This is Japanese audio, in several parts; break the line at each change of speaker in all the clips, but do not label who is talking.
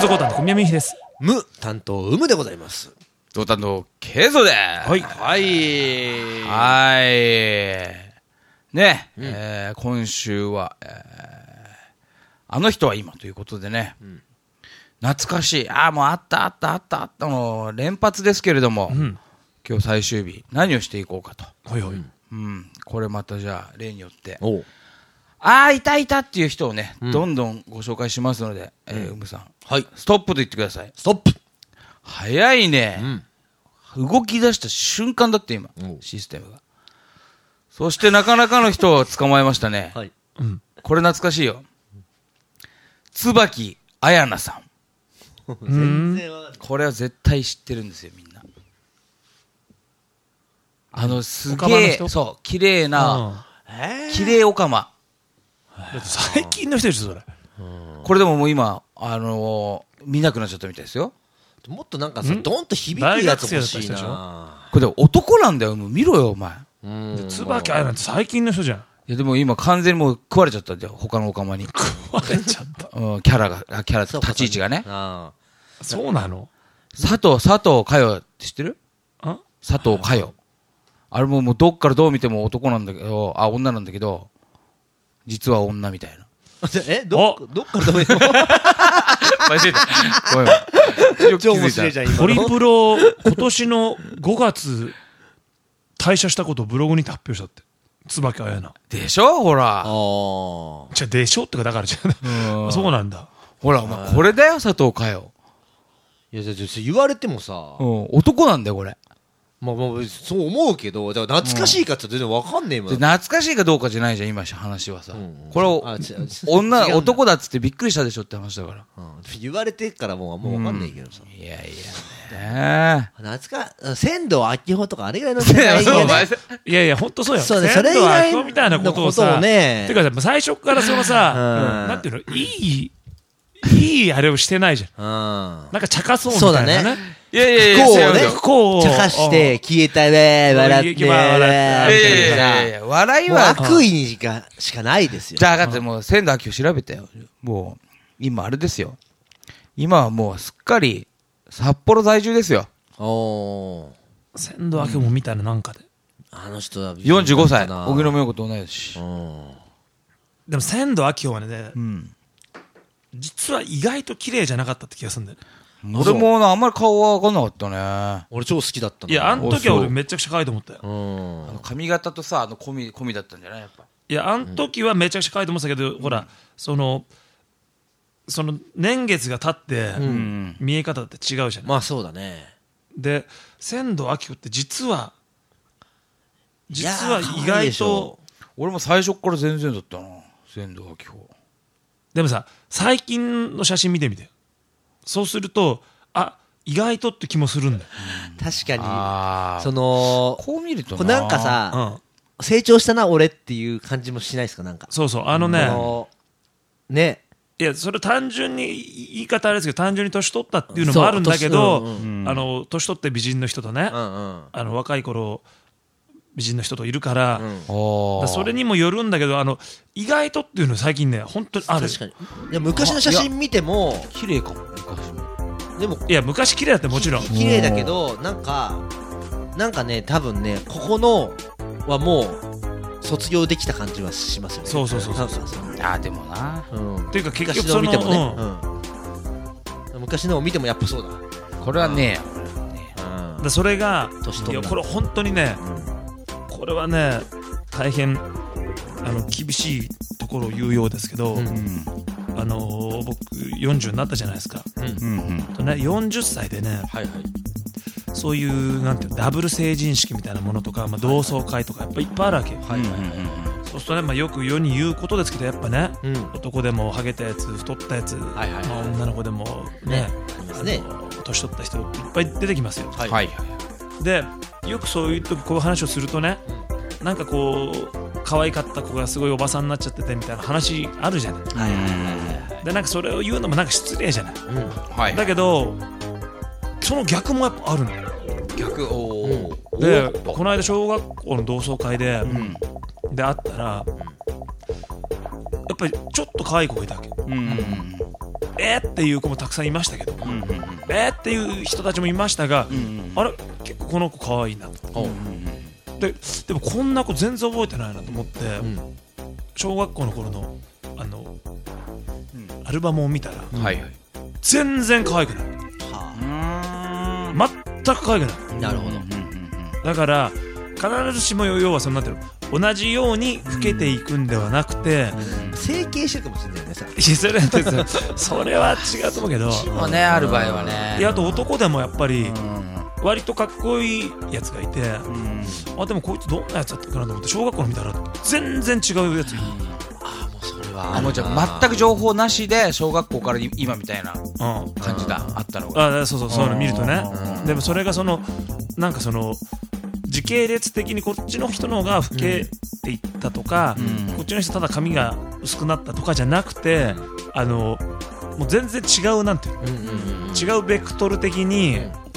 属担当小宮美希です。
無担当有無でございます。
同担当ケイゾです。
はい
はいね、今週は、あの人は今ということでね、懐かしい、もうあったの連発ですけれども、今日最終日何をしていこうかと。
はいはい。
これまたじゃあ例によっていたっていう人をね、どんどんご紹介しますので、うむさん、ストップと言ってください。
ストップ。
早いね、動き出した瞬間だって今システムが。そしてなかなかの人を捕まえましたね。これ懐かしいよ。椿彩奈さん。
全然わかんない。
これは絶対知ってるんですよみんな。すげえそう綺麗な綺麗オカマ。
最近の人でしょそれ。
これでももう今見なくなっちゃったみたいですよ。
もっとなんかさ、ドンと響くやつ欲しいな。
これでも男なんだよ。もう見ろよお前。
椿彩なんて最近の人じゃん。
いやでも今完全にもう食われちゃったんだよ他のオカマに。
食われちゃった。
キャラ立ち位置がね。
そうなの。
佐藤佳代って知ってる？佐藤佳代。あれもうどっからどう見ても男なんだけど、女なんだけど、実は女みたいな。
どっからどう見ても。超面白いじゃん今の。
ホリプロ今年の5月退社したことをブログに発表したって。椿彩奈。
でしょほら。
じゃでしょってかだからじゃん。そうなんだ。
ほらお前これだよ佐藤佳代。
いや言われてもさ、
男なんだよこれ。
まあそう思うけど、だから懐かしいかって全然わかんねえもん。
懐かしいかどうかじゃないじゃん今話はさ。これを男だっつってびっくりしたでしょって話だから。
言われてからもうわかんねえけどさ。
いやね。
仙道明穂とかあれぐらいの世代がね。
いやほんとそうよ。
そうね、
仙道明穂みたいなことをさ。てか最初からそのさ、なんていうのいいあれをしてないじゃん。なんか茶化そうみたいなね。
いや
不幸を茶化して消えたね笑って
笑いは
悪意しかないですよ。
じゃあってもう仙道明穂調べたよ。もう今あれですよ。今はもうすっかり札幌在住ですよ。
仙道明穂も見たらなんかで。
あの人は
45歳荻野目洋子と同い年。
でも仙道明穂はね、実は意外と綺麗じゃなかったって気がするんだよね。
俺もあんまり顔は分かんなかったね。
俺超好きだったな。
いやあの時は俺めちゃくちゃ可愛いと思ったよ。
髪型とさ込みだったんじゃないやっぱ。
いやあの時はめちゃくちゃ可愛いと思ってたけど、ほらその年月が経って見え方って違うじゃない。
まあそうだね。
で仙道明穂って実は意外と
俺も最初から全然だったな仙道明穂。
でもさ最近の写真見てみて。そうすると意外とって気もするんだよ。
確かに
こう見ると
なんかさ、成長したな俺っていう感じもしないですか。なんか
そうねいやそれ単純に言い方あれですけど単純に年取ったっていうのもあるんだけど、年取って美人の人とね、若い頃美人の人といるから、それにもよるんだけど意外とっていうの最近ね本当にある。
確かに。いや昔の写真見ても
綺麗かも。
でもいや昔綺麗だってもちろん
綺麗だけどなんかね多分ねここのはもう卒業できた感じはしますよね。
そう
でもな
っていうか結局
昔のを見てもね、昔のを見てもやっぱそうだ。
これはね
それがいやこれ本当にねこれはね大変厳しいところを言うようですけど、僕40になったじゃないですか。40歳でね、そういうなんていうダブル成人式みたいなものとか、同窓会とかやっぱいっぱいあるわけよ。そうするとね、よく世に言うことですけどやっぱね、男でもハゲたやつ太ったやつ、女の子でもね年取った人いっぱい出てきますよ。でよくそういう時こういう話をするとね、なんかこう可愛かった子がすごいおばさんになっちゃっててみたいな話あるじゃない。でなんかそれを言うのもなんか失礼じゃない。だけどその逆もやっぱあるんだよ。でこの間小学校の同窓会で会ったらやっぱりちょっと可愛い子がいたわけ。 っていう子もたくさんいましたけど、っていう人たちもいましたが、あれ結構この子可愛いなと、でもこんな子全然覚えてないなと思って、小学校の頃のアルバムを見たら、全然可愛くない、全く可愛くない。
なるほど。
だから必ずしも要はそのなんていうの、同じように老けていくんではなくて、
整形してるかもしれないね。
それは違うと思うけど、
もね、ある場合はね。
あと男でもやっぱり割とかっこいいやつがいて、でもこいつどんなやつだったかなと思って小学校の見たら全然違うやついる。
もうそれは
もうじゃあ全く情報なしで小学校から今みたいな感じだ、あったのが。
そういうの見るとね。でもそれがなんか時系列的にこっちの人の方が老けていったとか、こっちの人ただ髪が薄くなったとかじゃなくて、もう全然違う、なんていうの、違うベクトル的に、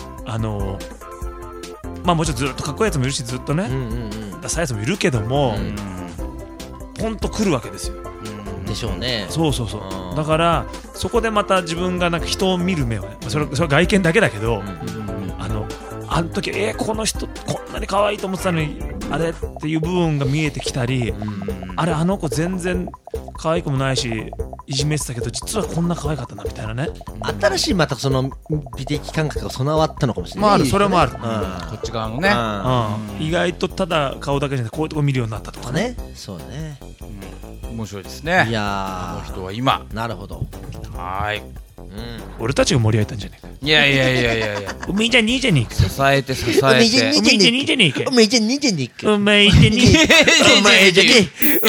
もちろんずっとかっこいいやつもいるし、ずっとね、ダサいやつもいるけども、ポンと来るわけですよ。
でしょうね。
そうだからそこでまた自分がなんか人を見る目をね、それは外見だけだけど、あの時この人こんなに可愛いと思ってたのにあれっていう部分が見えてきたり、あの子全然可愛くもないしいじめてたけど実はこんな可愛かったなみたいなね、
新しいまたその美的感覚が備わったのかもしれない。
それもある、
こっち側のね、
意外とただ顔だけじゃなくてこういうとこ見るようになったとかね。
そうね、
面白いですね。
いや
この人は今。
なるほど。
はい。
俺たちが盛り上げたんじゃねえか。
いや。
おめえじゃねえじゃねえか。
支えて。
おめえじゃねえじゃねえか。
おめえじゃねえじゃねえか。
お前じゃねえ。お前じゃねえ。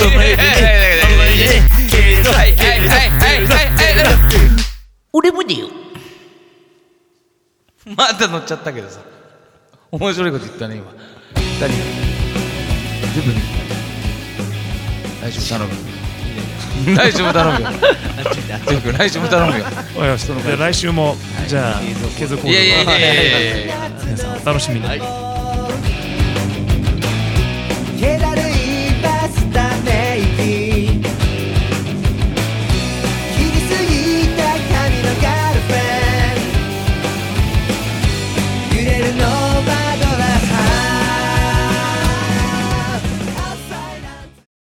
俺もだよ。
まだ乗っちゃったけどさ。面白いこと言ったね今。二人。全部。来週頼む。来週も頼むよ。来週も頼むよ。
来週もじゃあ継続。
いや。
皆さんお楽しみに。